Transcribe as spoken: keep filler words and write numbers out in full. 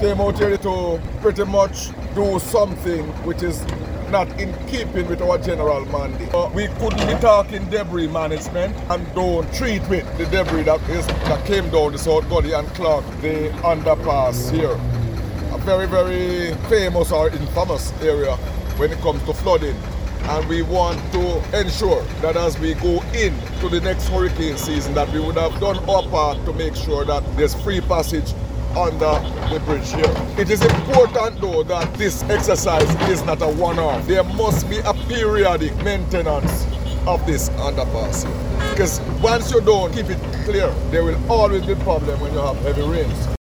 came out here to pretty much do something which is not in keeping with our general mandate. Uh, we couldn't be talking debris management and don't treat with the debris that is that came down the South Gully and clogged the underpass here. A very, very famous or infamous area when it comes to flooding. And we want to ensure that as we go into the next hurricane season that we would have done our part to make sure that there's free passage under the bridge here. It is important though that this exercise is not a one-off. There must be a periodic maintenance of this underpass here. Because once you don't keep it clear, there will always be a problem when you have heavy rains.